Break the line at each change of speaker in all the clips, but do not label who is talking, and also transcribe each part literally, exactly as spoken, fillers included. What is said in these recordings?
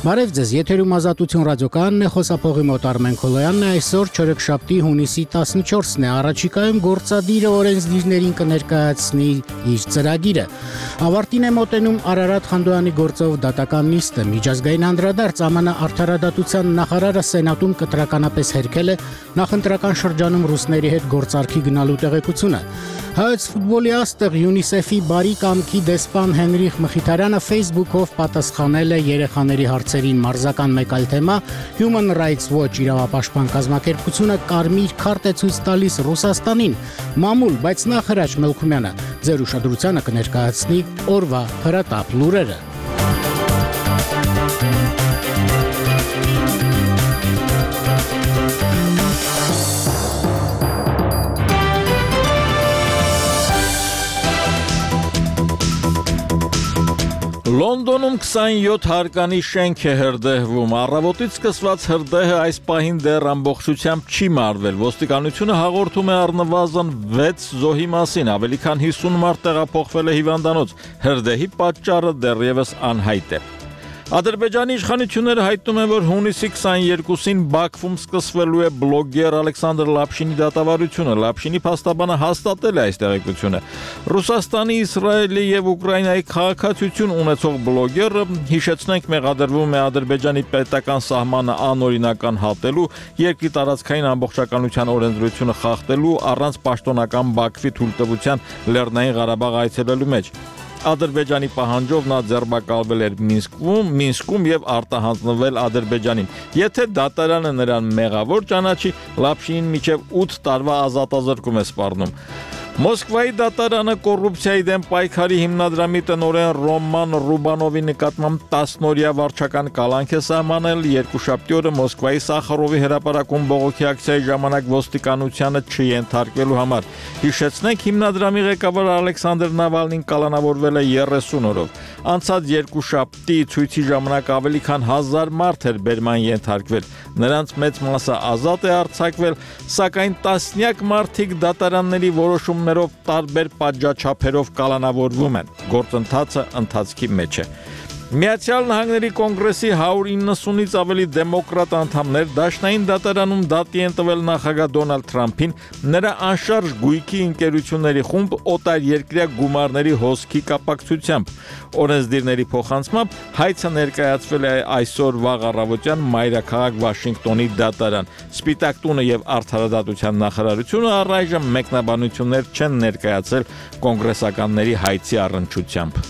Բարև ձեզ, եթերում Ազատություն ռադիոկայանն է, խոսափողի մոտ Արմեն Քոլոյանն է, այսօր չորեքշաբթի հունիսի տասնչորսն է, առաջիկայում գործադիրը օրենսդիրներին կներկայացնի իր ծրագիրը։ Ավարտին է մոտենում Արարատ Խանդոյանի գործով դատական նիստը, միջազգային անդրադարձ ԱՄՆ արդարադատության նախարարը Սենատում կտրականապես հերքել է նախընտրական շրջանում ռուսների հետ գործարքի գնալու տեղեկությունը։ Հայոց ֆուտբոլի աստղ ՅՈՒՆԻՍԵՖ-ի բարի կամքի դեսպան Հենրիխ Մխիթարյանը Facebook-ով պատասխանել է երեխաների հարցերին մարզական մեկ այլ թեմա, Human Rights Watch իրավապաշտպան կազմակերպությունը կարմիր քարտ է ցույց տալիս Ռուսաստանին, մամուլ, բայց նախ Հրաչ Մելքումյանը ձեր ուշադրությանը կներկայացնի օրվա հրատապ լուրերը։
Լոնդոնում քսանյոթ հարկանի շենք է հրդեհվում, առավոտից սկսված հրդեհը այս պահին դեռ ամբողջությամբ չի մարվել, ոստիկանությունը հաղորդում է առնվազն վեց զոհի մասին, ավելի քան հիսուն մարդ տեղափոխվել է հիվանդանոց, հրդեհի պատճառը դեռևս անհայտ է։ Ադրբեջանի իշխանությունները հայտնում են, որ հունիսի քսաներկուսին Բաքվում սկսվելու է բլոգեր Ալեքսանդր Լապշինի դատավարությունը, Լապշինի փաստաբանը հաստատել է այս տեղեկությունը։ Ռուսաստանի, Իսրայելի եւ Ուկրաինայի քաղաքացիություն ունեցող բլոգերը, հիշեցնենք, մեղադրվում է Ադրբեջանի պետական սահմանը անօրինական հատելու, երկրի տարածքային ամբողջականության օրենսդրությունը խախտելու, առանց պաշտոնական Բաքվի թույլտվության Լեռնային Ղարաբաղ այցելելու մեջ։ Ադրբեջանի պահանջով նա ձերբակալվել էր Մինսկում, Մինսկում եւ արտահանձնվել Ադրբեջանին։ Եթե դատարանը նրան մեղավոր ճանաչի, Լապշինին մինչեւ ութ տարվա ազատազրկում է սպառնում։ Մոսկվայի դատարանը կոռուպցիայի դեմ պայքարի հիմնադրամի տնօրեն Ռոման Ռուբանովի նկատմամբ տասնօրյա վարչական կալանք է սահմանել, երկուշաբթի օրը Մոսկվայի Սախարովի հրապարակում բողոքի ակցիայի ժամանակ ոստիկանությանը չենթարկվելու համար։ Հիշեցնենք, հիմնադրամի ղեկավար Ալեքսանդր Նավալնին կալանավորվել է երեսուն օրով։ Անցած երկուշաբթի ցույցի ժամանակ ավելի քան հազար մարդ էր բերման ենթարկվել։ Նրանց մեծ մասը ազատ է արձակվել, սակայն տասնյակ մարդիկ դատարանների որոշումներով տարբեր պատժաչափերով կալանավորվում են։ Գործընթացը ընթացքի մեջ է։ Միացյալ Նահանգների կոնգրեսի հարյուր իննսունից ավելի դեմոկրատ անդամներ դաշնային դատարանում դատի են տվել նախագահ Դոնալդ Թրամփին նրա անշարժ գույքի ընկերությունների խումբ օտարերկրյա գումարների հոսքի կապակցությամբ։ Օրենսդիրների փոխանցմամբ հայցը ներկայացվել է այսօր վաղ առավոտյան մայրաքաղաք Վաշինգտոնի դատարան։ Սպիտակ տունը եւ արդարադատության նախարարությունը առայժմ մեկնաբանություններ չեն ներկայացել կոնգրեսականների հայցի առնչությամբ։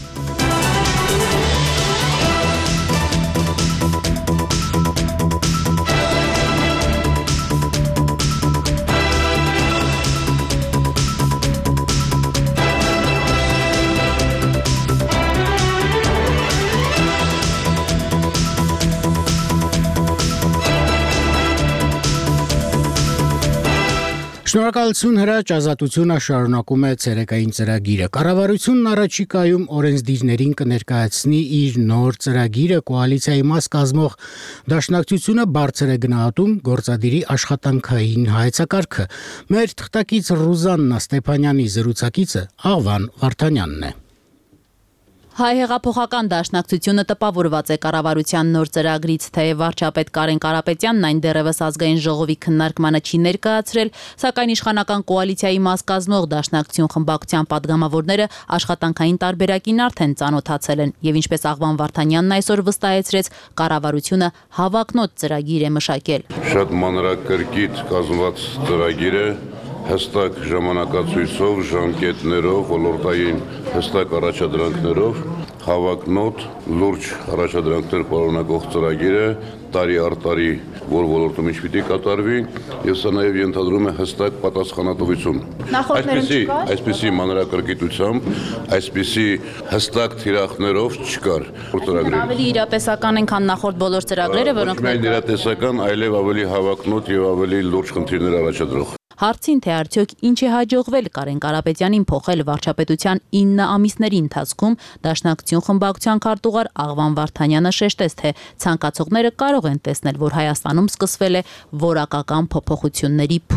Շնորհակալություն Հրաչ, Ազատությունը շարունակում է ցերեկային ծրագիրը։ Կառավարությունն առաջիկայում օրենսդիրներին կներկայացնի իր նոր ծրագիրը, կոալիցիայի մաս կազմող դաշնակցությունը բարձր է գնահատում գործադիրի աշխատանքային հայեցակարգը։ Մեր թղթակից Ռուզաննա Ստեփանյանի զրուցակիցը Աղվան Վարդանյանն է։
Հայ հեղափոխական դաշնակցությունը տպավորված է կառավարության նոր ծրագրից, թեև վարչապետ Կարեն Կարապետյանն այն դեռևս ազգային ժողովի քննարկմանը չի ներկայացրել, սակայն իշխանական կոալիցիայի մաս կազմող դաշնակցություն խմբակցության падգամավորները աշխատանքային տարբերակին արդեն ծանոթացել են, եւ ինչպես Աղվան Վարդանյանն այսօր վստահեցրեց, կառավարությունը հավակնոտ ծրագիր է մշակել։
Շատ մանրակրկիտ կազմված ծրագիր է, հստակ ժամանակացույցով, ժամկետներով, ոլորտային հստակ առաջադրանքներով, հավակնոտ, լուրջ առաջադրանքներ պարունակող ծրագիր է, տարի առ տարի, որ ոլորտում ինչ պիտի կատարվի, եւ սա նաեւ ենթադրում է հստակ պատասխանատվություն։ Այսպիսի մանրակրկիտությամբ, այսպիսի հստակ թիրախներով չկար ծրագրերը։
Ավելի իրատեսական են, քան նախորդ բոլոր ծրագրերը, որոնք
Ոչ միայն իրատեսական, այլև ավելի հավակնոտ եւ ավելի լուրջ խնդիրներ առաջադրող։
Հարցին, թե արդյոք ինչ է հաջողվել Կարեն Կարապետյանին փոխել վարչապետության ինը ամիսների ընթացքում, դաշնակցություն խմբակցության քարտուղար Աղվան Վարդանյանը շեշտեց, թե ցանկացողները կարող են տեսնել, որ Հայաստանում սկսվել է որակական փոփոխությունների փուլ։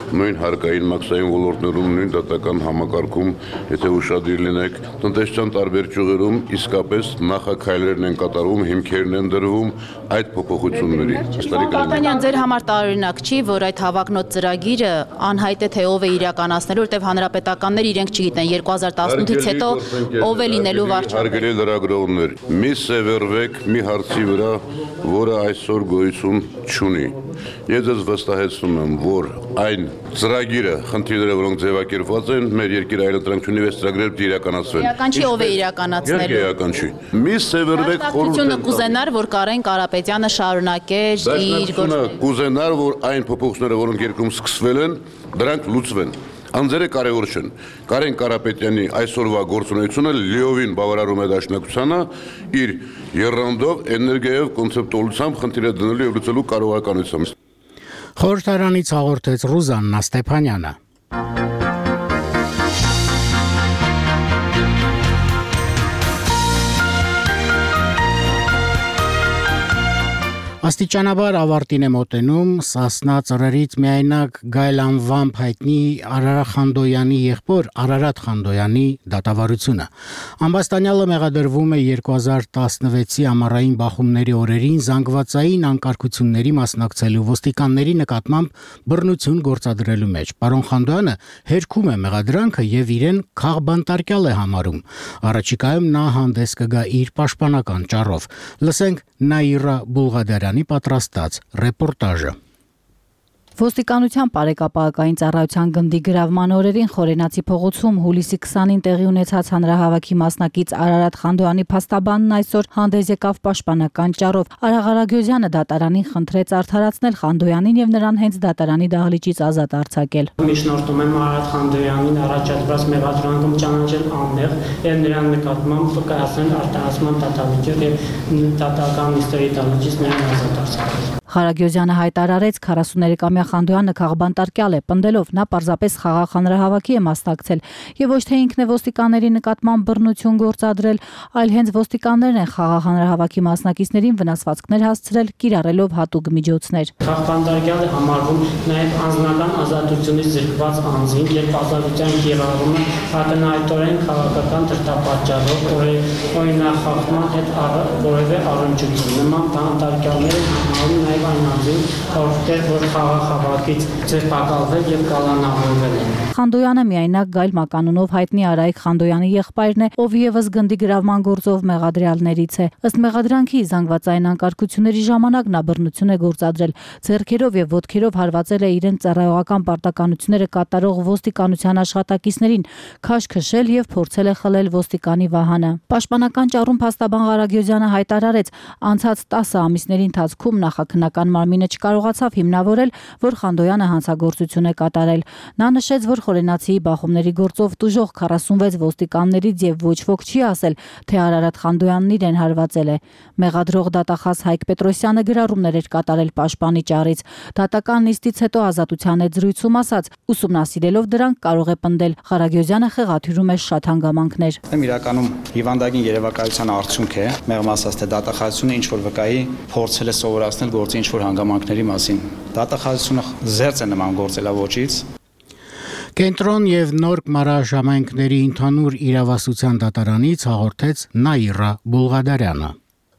Նույն հարկային մաքսային ոլորտներում, նույն դատական համակարգում, եթե ուշադիր լինեք, տնտեսության տարբեր ճյուղերում իսկապես նախաքայլերն են կատարվում, հիմքերն են դրվում այդ փոփոխությունների։
Պարբանյան, ձեր համար տարօրինակ չի, որ այդ հավակնոտ ծրագիրը անհայտ է, թե ով է իրականացնելու, որտեղ հանրապետականներ իրենք չգիտեն երկու հազար տասնութից հետո ով է լինելու վարչապետ։
Հարգելի լրագրողներ, մի սևեռվեք մի հարցի վրա, որը այսօր գոյություն չունի։ Ես ձեզ վստահեցնում եմ, որ այն ծրագիրը, խնդիրները, որոնք ձևակերպված են, մեր երկիրը այլընտրանք չունի, այս ծրագրերը իրականացվեն։
Իրական չի, ով է իրականացնելու։
Իրական չի։ Մի սևեռվեք
խորհուրդ կուզենար, որ Կարեն Կարապետյանը շարունակեր իր
գործը։ Կուզենար, որ այն փոփոխությունները, որոնք երկրում սկսվել են, դրանք լուծվեն։ Անձերը կարևոր չեն։ Կարեն Կարապետյանի այսօրվա գործունեությունը լիովին բավարարում է դաշնակցությանը իր եռանդով, էներգիայով, կոնցեպտուալությամբ խնդիրը դնելու եւ լուծելու կարողականությամբ։
Խորհրդարանից հաղորդեց Ռուզաննա Ստեփանյանը։ Աստիճանաբար ավարտին է մոտենում Սասնա ծռերից միայնակ Գայլ անվամբ հայտնի Արարատ Խանդոյանի եղբոր Արարատ Խանդոյանի դատավարությունը։ Ամբաստանյալը մեղադրվում է երկու հազար տասնվեցի ամառային բախումների օրերին զանգվածային անկարգությունների մասնակցելու ոստիկանների նկատմամբ բռնություն գործադրելու մեջ։ Պարոն Խանդոյանը հերքում է մեղադրանքը եւ իրեն քաղբանտարկյալ է համարում։ Առաջիկայում նա հանդես կգա իր պաշտպանական ճառով։ Լսենք Նաիրա Բուլղադարյանի պատրաստած ռեպորտաժը։
Ոստիկանության բարեկապահական ծառայության գնդի գրավման օրերին Խորենացի փողոցում հուլիսի քսանին տեղի ունեցած հանրահավաքի մասնակից Արարատ Խանդոյանի փաստաբանն այսօր հանդես եկավ պաշտպանական ճառով։ Արաղ Արագյոզյանը դատարանին խնդրեց արդարացնել Խանդոյանին եւ նրան հենց դատարանի դահլիճից ազատ արձակել։
Միջնորդում եմ Արարատ Խանդոյանին առաջադրված մեղադրանքում ճանաչել անմեղ եւ նրան նկատմամբ կայացնել արտահայտման դատավիճ եւ դատական նիստերի դահլիճից նրան ազատ արձակել։
Ղարագյոզյանը հայտարարեց քառասուներեքամյա Խանդոյանը քաղբանտարկյալ է, պնդելով նա պարզապես խաղաղ հանրահավաքի է մասնակցել եւ ոչ թե ինքն է ոստիկանների նկատմամբ բռնություն գործադրել, այլ հենց ոստիկաններն են խաղաղ հանրահավաքի մասնակիցներին վնասվածքներ հասցրել, կիրառելով հատուկ միջոցներ։
Քաղբանտարկյալ է համարվում նաեւ անձնական ազատությունից զրկված անձին, երբ ազատության կիրառումը ակնհայտորեն քաղաքական դրդապատճառով օրինախախտման հետ որևէ առնչություն։ Նման բանտարկյալները համարվում նաեւ այն անձին, որ խաղաղ հավաքից ձերբակալվել եւ կալանավորվել են։
Խանդոյանը միայնակ Գայլ մականունով հայտնի Արայիկ Խանդոյանի եղբայրն է, ով եւս գնդի գրավման գործով մեղադրյալներից է։ Ըստ մեղադրանքի զանգվածային անկարգությունների ժամանակ նա բռնություն է գործադրել, ձեռքերով եւ ոտքերով հարվածել է իրեն ծառայողական պարտականությունները կատարող ոստիկանության աշխատակիցներին, քաշ քշել եւ փորձել է խլել ոստիկանի վահանը։ Պաշտպանական ճառում փաստաբան Ղարագյոզյանը հայտարարեց, անցած տասը ամիսների ընթացքում նախաքննական մարմինը չկարողացավ հիմնավորել, որ Խանդոյանը հանցագործություն է կատարել։ Նա նշեց, որ Խորենացիի բախումների գործով տուժող քառասունվեց ոստիկաններից եւ ոչ ոք չի ասել, թե Արարատ Խանդոյանն իրեն հարվածել է։ Մեղադրող դատախազ Հայկ Պետրոսյանը գրառումներ էր կատարել պաշտպանի ճառից։ Դատական նիստից հետո ազատության հետ զրույցում ասաց, ուսումնասիրելով դրանք կարող է պնդել։ Ղարագյոզյանը խեղաթյուրում է շատ հանգամանքներ։
Իրականում հիվանդագին երևակայության արդյունք է, մեղմ ասած թե դատախազությունը ինչ որ վկայի փորձել է սովորացնել գործի ինչ որ հանգամանքների մասին։ Դատախազությունը զերծ է նման գործելավոճից։
Կենտրոն եւ Նորք մարաշամենքների ընդհանուր իրավասության դատարանից հաղորդեց Նաիրա Բուլղադարյանը։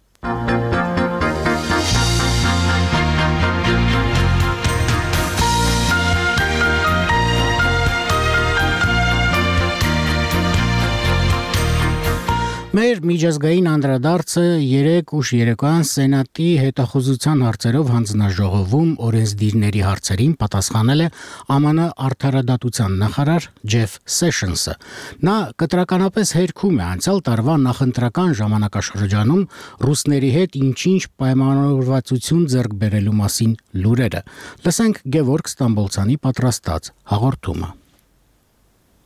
Մեր միջազգային անդրադարձը երեկ ուշ երեկոյան Սենատի հետախուզության հարցերով հանձնաժողովում օրենսդիրների հարցերին պատասխանել է Է Մ Ն արդարադատության նախարար Ջեֆ Սեշնսը։ Նա կտրականապես հերքում է անցյալ տարվա նախընտրական ժամանակաշրջանում ռուսների հետ ինչ-ինչ պայմանավորվածություն ձեռք բերելու մասին լուրերը։ Լսենք Գևորգ Ստամբոլցյանի պատրաստած հաղորդումը։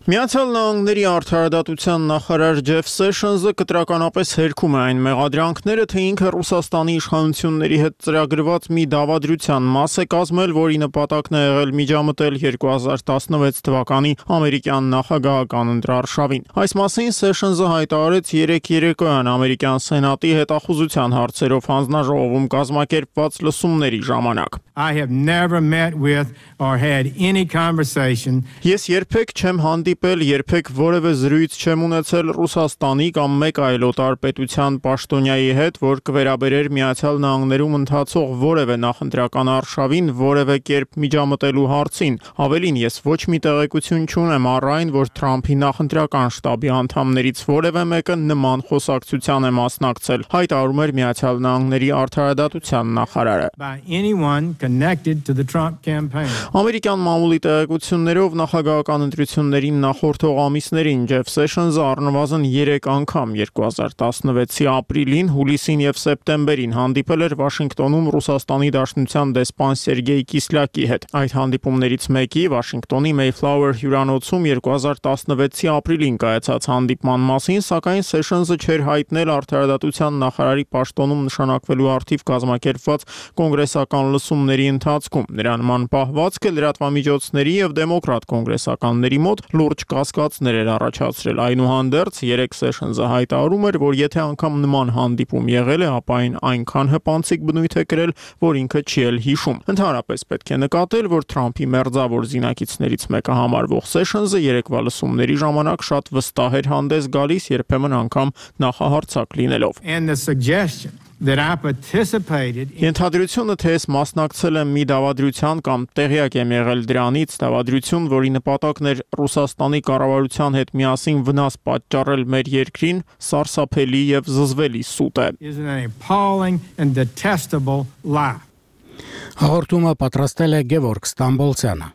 Միացյալ Նահանգների արդարադատության նախարար Ջեֆ Սեշնսը կտրականապես հերքում է այն մեղադրանքները, թե ինքը Ռուսաստանի իշխանությունների հետ ծրագրված մի դավադրության մաս է կազմել, որի նպատակն է եղել միջամտել երկու հազար տասնվեց թվականի ամերիկյան նախագահական ընտրարշավին։ Այս մասին Սեշնսը հայտարարեց երեկ երեկոյան ամերիկյան սենատի հետախուզության հարցերով հանձնաժողովում կազմակերպված լսումների ժամանակ։
I have never met with or had any conversation.
Ես երբեք չեմ հանդիպել, երբեք որևէ զրույց չեմ ունեցել Ռուսաստանի կամ մեկ այլ օտար պետության պաշտոնյայի հետ, որ կվերաբերեր Միացյալ Նահանգներում ընթացող որևէ նախընտրական արշավին, որևէ կերպ միջամտելու հարցին։ Ավելին, ես ոչ մի տեղեկություն չունեմ առ այն, որ Թրամփի նախընտրական շտաբի անդամներից որևէ մեկը նման խոսակցության է մասնակցել, հայտարարում էր Միացյալ Նահանգների արդարադատության նախարարը։
By anyone connected to the Trump campaign.
Ամերիկյան մամուլի տեղեկություններով նախագահական ընտրություններին նախորդող ամիսներին Ջեֆ Սեշնսը առնվազն երեք անգամ երկու հազար տասնվեցի ապրիլին, հուլիսին եւ սեպտեմբերին հանդիպել էր Վաշինգտոնում Ռուսաստանի Դաշնության դեսպան Սերգեյ Կիսլյակի հետ։ Այդ հանդիպումներից մեկի Վաշինգտոնի Mayflower հյուրանոցում երկու հազար տասնվեցի ապրիլին կայացած հանդիպման մասին, սակայն Սեշնսը չէր հայտնել արդարադատության նախարարի պաշտոնում նշանակվելու արդիվ կազմակերպված կոնգրեսական լսումների ընթացքում։ Նրա նման պահվածքը լրատվամիջոցների եւ դեմոկրատ կոնգրեսականների մոտ լուրջ կասկածներ էր առաջացրել։ Այնուհանդերձ երեք Սեշնսը հայտարարում էր, որ եթե անգամ նման հանդիպում եղել է, ապա այն այնքան հպանցիկ բնույթ է կրել, որ ինքը չի էլ հիշում։ Ընդհանրապես պետք է նկատել, որ Թրամփի մերձավոր զինակիցներից մեկը համարվող Սեշնսը երեկվա լսումների ժամանակ շատ վստահ էր հանդես գալիս, երբեմն անգամ նախահարցակ լինելով։
And the suggestion that I participated in
Ենթադրությունը, թե ես մասնակցել եմ մի դավադրության կամ տեղյակ եմ եղել դրանից, դավադրություն, որի նպատակն էր Ռուսաստանի կառավարության հետ միասին վնաս պատճառել մեր երկրին, սարսափելի եւ զզվելի սուտ է։
is an appalling and detestable lie.
Հաղորդումը պատրաստել է Գևորգ Ստամբոլցյանը։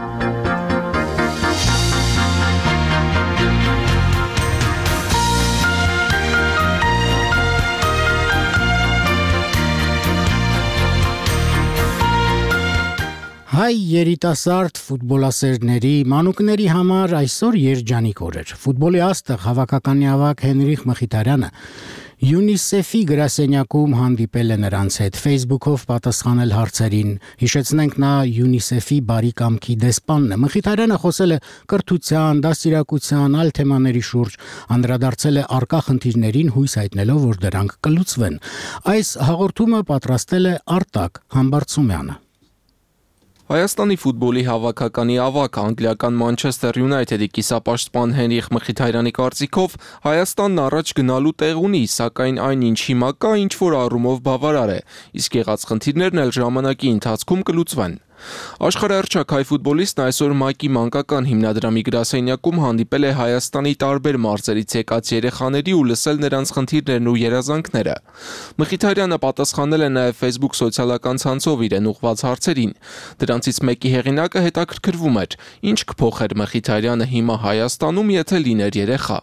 Հայ երիտասարդ ֆուտբոլասերների, մանուկների համար այսօր երջանիկ օր էր։ Ֆուտբոլի աստղ հավաքականի ավագ Հենրիխ Մխիթարյանը ՅՈՒՆԻՍԵՖ-ի գրասենյակում հանդիպել է նրանց հետ, Facebook-ով պատասխանել հարցերին։ Հիշեցնենք, նա ՅՈՒՆԻՍԵՖ-ի բարի կամքի դեսպանն է։ Մխիթարյանը խոսել է կրթության, դաստիարակության, այլ թեմաների շուրջ, անդրադարձել է առկա խնդիրներին, հույս հայտնելով, որ դրանք կլուծվեն։ Այս հաղորդումը պատրաստել է Արտակ Համբարձումյանը։
Հայաստանի ֆուտբոլի հավաքականի ավագ անգլիական Մանչեսթեր Յունայթեդի կիսապաշտպան Հենրիխ Մխիթարյանի կարծիքով Հայաստանն առաջ գնալու տեղ ունի, սակայն այն ինչ հիմա կա, ինչ որ առումով բավարար է, իսկ եղած խնդիրներն էլ ժամանակի ընթացքում կլուծվեն։ Աշխարհահռչակ հայ ֆուտբոլիստն այսօր ՄԱԿ-ի մանկական հիմնադրամի գրասենյակում հանդիպել է Հայաստանի տարբեր մարզերից եկած երեխաների ու լսել նրանց խնդիրներն ու երազանքները։ Մխիթարյանը պատասխանել է նաև Facebook սոցիալական ցանցով իրեն ուղղված հարցերին։ Դրանցից մեկի հեղինակը հետաքրքրվում էր, ինչ կփոխեր Մխիթարյանը հիմա Հայաստանում, եթե լիներ երեխա։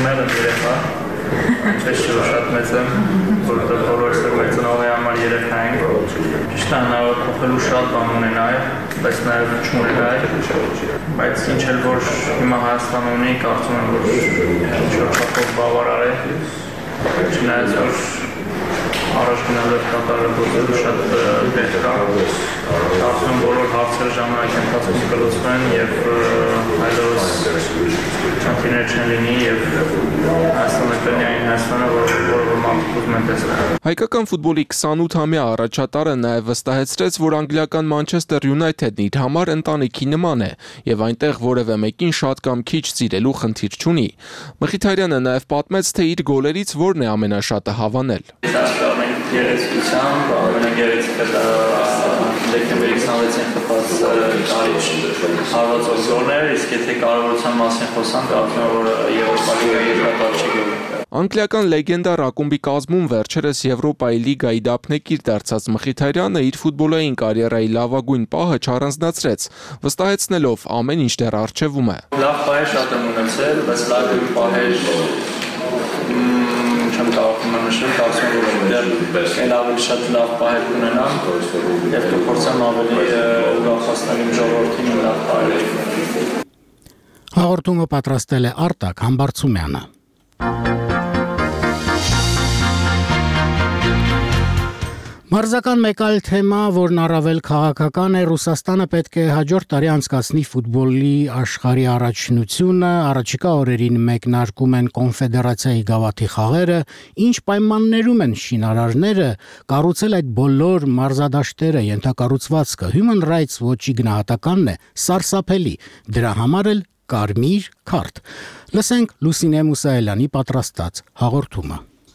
Ես շատ մեծ եմ, որտեղ բոլորս էլ մեր ծնողի համար երեխա ենք։ Ճիշտ է, հնարավոր փոխելու շատ բան ունենայ, բայց նաև չունենայ, բայց ինչ էլ որ հիմա Հայաստանը ունի, կարծում եմ, որ ինչ-որ չափով բավարար է, չնայած որ առաջ գնալու և կատարել գործելու շատ դեր կա, կարծում եմ բոլոր հարցերը ժամանակի ընթացքում կլուծվեն և այլևս խնդիրներ չեն լինի և Հայաստանը կլինի Հայաստանը, որը մարդիկ ուզում են տեսնել։
Հայկական ֆուտբոլի քսանութամյա առաջատարը նաև վստահեցրեց, որ անգլիական Մանչեսթեր Յունայթեդն իր համար ընտանիքի նման է և այնտեղ որևէ մեկին շատ կամ քիչ սիրելու խնդիր չունի։ Մխիթարյանը նաև պատմեց, թե իր գոլերից որն է ամենաշատը հավանել։
Գերեցկությամբ, ամենագերեցիկը դեկտեմբերի քսանվեցին խփած տարիչ հարվածով գոլներ, իսկ եթե կարևորության մասին խոսանք, կարծում եմ, որ Եվրոպա լիգայի երկրորդ գոլը։
Անգլիական լեգենդար ակումբի կազմում վերջերս Եվրոպայի լիգայի դափնեկիր դարձած Մխիթարյանը իր ֆուտբոլային կարիերայի լավագույն պահը չառանձնացրեց, վստահեցնելով ամեն ինչ դեռ առջևում է։
Լավ պահեր շատ եմ ունեցել, բայց լավագույն պահեր չեմ կարող նշել, կարծում եմ, որ դեռ էլ ավելի շատ լավ պահեր կունենամ և կփորձեմ ավելի ուրախացնել իմ ժողովրդին լավ պահեր։
Հաղորդումը պատրաստել է Արտակ Համբարձումյանը։ Մարզական մեկ այլ թեմա, որն առավել քաղաքական է, Ռուսաստանը պետք է հաջորդ տարի անցկացնի ֆուտբոլի աշխարհի առաջնությունը, առաջիկա օրերին մեկնարկում են կոնֆեդերացիայի գավաթի խաղերը, ինչ պայմաններում են շինարարները կառուցել այդ բոլոր մարզադաշտերը, ենթակառուցվածքը։ Human Rights Watch-ի գնահատականն է սարսափելի, դրա համար էլ կարմիր քարտ։ Լսենք Լուսինե Մուսայելյանի պատրաստած հաղորդումը։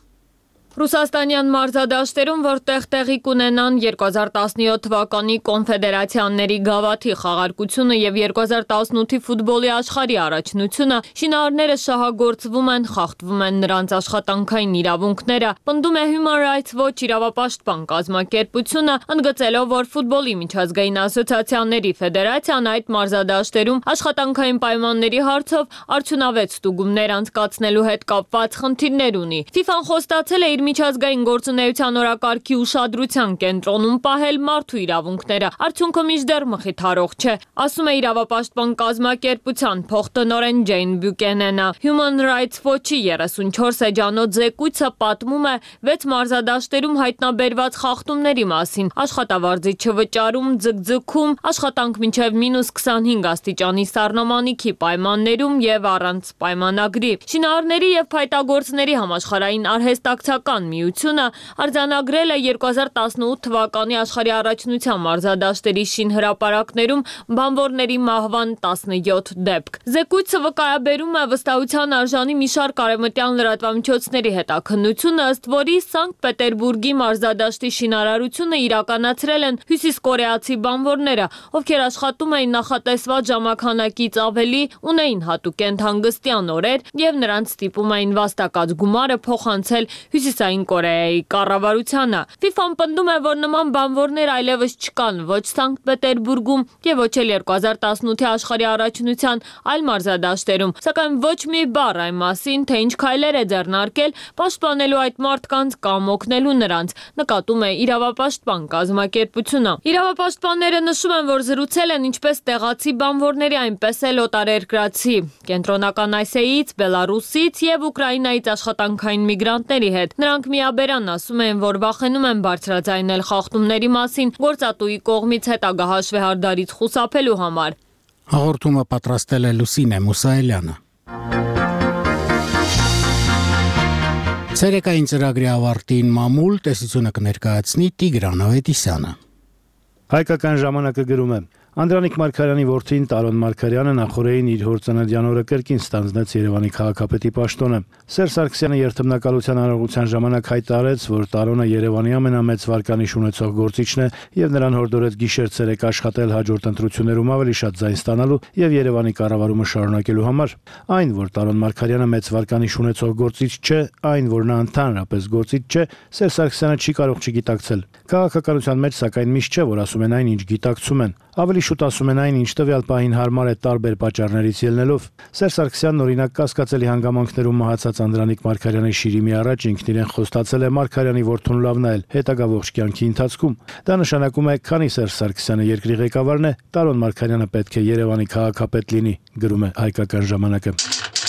Ռուսաստանյան մարզադաշտերում, որտեղ տեղի կունենան երկու հազար տասնյոթ թվականի կոնֆեդերացիաների գավաթի խաղարկությունը եւ երկու հազար տասնութի ֆուտբոլի աշխարհի առաջնությունը, շինարարները շահագործվում են, խախտվում են նրանց աշխատանքային իրավունքները, պնդում է Human Rights Watch իրավապաշտպան կազմակերպությունը, ընդգծելով, որ ֆուտբոլի միջազգային ասոցիացիաների ֆեդերացիան այդ մարզադաշտերում աշխատանքային պայմանների հարցով արդյունավետ ստուգումներ անցկացնելու հետ կապված խնդիրներ ունի։ FIFA-ն խոստացել է իր միջազգային գործունեության օրակարգի ուշադրության կենտրոնում պահել մարդու իրավունքները, արդյունքը մինչդեռ մխիթարող չէ, ասում է իրավապաշտպան կազմակերպության փոխտնօրեն Ջեյն Բյուկենենը։ Human Rights Watch-ի երեսունչորս էջանոց զեկույցը պատմում է վեց մարզադաշտերում հայտնաբերված խախտումների մասին, աշխատավարձի չվճարում, ձգձգում, աշխատանք մինչև մինուս քսանհինգ աստիճանի սառնամանիքի պայմաններում եւ առանց պայմանագրի։ Շինարարների եւ փայտագործների համաշխարհային արհեստակցական միությունը արձանագրել է երկու հազար տասնութ թվականի աշխարհի առաջնության մարզադաշտերի շինհրապարակներում բանվորների մահվան տասնյոթ դեպք։ Զեկույցը վկայաբերում է վստահության արժանի մի շարք արևմտյան լրատվամիջոցների հետաքննությունը, ըստ որի Սանկտ Պետերբուրգի մարզադաշտի շինարարությունը իրականացրել են հյուսիսկորեացի բանվորները, ովքեր աշխատում էին նախատեսված ժամանականակից ավելի, ունեին հատուկենտ հանգստյան օրեր եւ նրանց ստիպում էին վաստակած գումարը փոխանցել Հյուսիսային Կորեայի կառավարությանը։ FIFA-ն պնդում է, որ նման բանվորներ այլևս չկան ոչ Սանկտ Պետերբուրգում եւ ոչ էլ երկու հազար տասնութի աշխարհի առաջնության այլ մարզադաշտերում, սակայն ոչ մի բառ այն մասին, թե ինչ քայլեր է ձեռնարկել պաշտպանելու այդ մարդկանց կամ օգնելու նրանց, նկատում է իրավապաշտպան կազմակերպությունը։ Իրավապաշտպանները նշում են, որ զրուցել են ինչպես տեղացի բանվորների, այնպես էլ օտարերկրացի, կենտրոնական Ասիայից, Բելարուսից եւ Ուկրաինայից աշխատանքային միգրանտների հետ։ Նրանք միաբերան ասում են, որ վախենում են բարձրաձայնել խախտումների մասին գործատուի կողմից հետագա հաշվեհարդարից խուսափելու համար։
Հաղորդումը պատրաստել է Լուսինե Մուսայելյանը։ Ցերեկային ծրագրի ավարտին մամուլ տեսությունը կներկայացնի Տիգրան Ավետիսյանը։
Հայկական ժամանակը գրում է. Անդրանիկ Մարգարյանի որդին Տարոն Մարգարյանը նախորդին իր հոր ծննդյան օրը կրկին ստանձնեց Երևանի քաղաքապետի պաշտոնը։ Սերժ Սարգսյանը երթմնակալության արարողության ժամանակ հայտարարեց, որ Տարոնը Երևանի ամենամեծ վարկանիշ ունեցող գործիչն է եւ նրան հորդորեց գիշեր-ցերեկ աշխատել հաջորդ ընտրություններում ավելի շատ ձայն ստանալու եւ Երևանի կառավարումը շարունակելու համար։ Այն, որ Տարոն Մարգարյանը մեծ վարկանիշ ունեցող գործիչ չէ, այն, որ նա ընդհանրապես գործիչ չէ, Սերժ Սարգսյանը չի կարող չգիտակցել։ Քաղաքականության մեջ սակայն միշտ չէ, որ ասում են այն, ինչ գիտակցում են։ Ավելի շուտ ասում են այն, ինչ տվյալ պահին հարմար է տարբեր պատճառներից ելնելով։ Սերժ Սարգսյանն օրինակ կասկածելի հանգամանքներում մահացած Անդրանիկ Մարգարյանի շիրիմի առաջ ինքն իրեն խոստացել է Մարգարյանի որդուն լավ նայել հետագա ողջ կյանքի ընթացքում։ Դա նշանակում է, քանի Սերժ Սարգսյանը երկրի ղեկավարն է, Տարոն Մարգարյանը պետք է Երևանի քաղաքապետ լինի, գրում է Հայկական ժամանակը։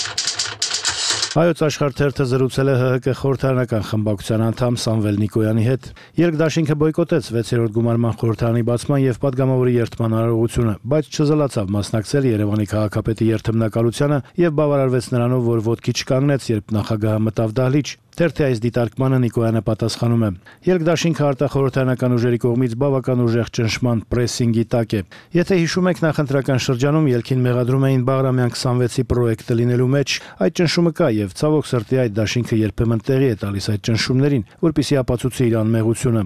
Հայոց աշխարհ թերթը զրուցել է ՀՀԿ խորհրդարանական խմբակցության անդամ Սամվել Նիկոյանի հետ։ Երկդաշինքը բոյկոտեց վեցերորդ գումարման խորհրդարանի բացման եւ падգամավորի երթման արարողությունը, բայց չզլացավ մասնակցել Երևանի քաղաքապետի երթմնակալությանը եւ բավարարվեց նրանով, որ ոտքի չկանգնեց, երբ նախագահը մտավ դահլիճ։ Թերթի այս դիտարկմանը Նիկոյանը պատասխանում է. Երկդաշինքը արտախորհրդարանական ուժերի կողմից բավական ուժեղ ճնշման պրեսինգի տակ է։ Եթե հիշում եք, նախընտրական շրջանում ելքին մեղադրում էին Բաղրամյան քսանվեցի պրոյեկտը լինելու մեջ, այդ ճնշումը կա եւ ցավոք սրտի այդ դաշինքը երբեմն տեղի է տալիս այդ ճնշումներին, որպեսզի ապացուցի իր անմեղությունը։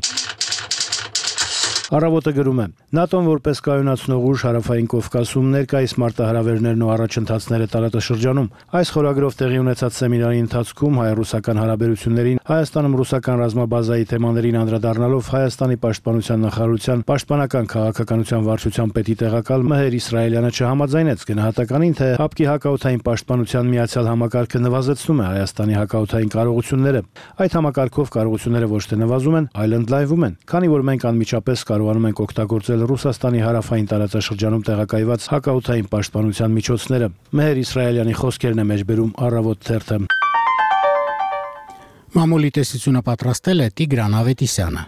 Առավոտը գրում է. ՆԱՏՕ-ն որպես կայունացնող ուժ հարավային Կովկասում ներկայիս մարտահրավերներն ու առաջընթացները տարածաշրջանում։ Այս խորագրով տեղի ունեցած սեմինարի ընթացքում հայ-ռուսական հարաբերություններին, Հայաստանում ռուսական ռազմաբազայի թեմաներին անդրադառնալով Հայաստանի պաշտպանության նախարարության պաշտպանական քաղաքականության վարչության պետի տեղակալ Մհեր Իսրայելյանը չհամաձայնեց գնահատականին, թե ՀԱՊԿ-ի հակաօդային պաշտպանության միացյալ համակարգը նվազեցնում է Հայաստանի հակաօդային կարողությունները։ Այդ համակարգով կարողությունները ոչ թե նվազում են, այլ ընդլայնվում են, քանի որ մենք անմիջապես կարող կարողանում ենք օգտագործել Ռուսաստանի հարավային տարածաշրջանում տեղակայված հակաօդային պաշտպանության միջոցները։ Մեհեր Իսրայելյանի խոսքերն է մեջբերում Առավոտ թերթը։
Մամուլի տեսությունը պատրաստել է Տիգրան Ավետիսյանը։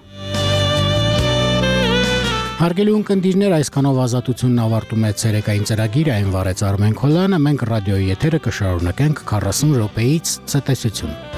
Հարգելի ունկնդիրներ, այսքանով Ազատությունն ավարտում է ցերեկային ծրագիրը, այն վարեց Արմեն Քոլյանը, մենք ռադիոյի եթերը կշարունակենք քառասուն րոպեից ցտեսություն։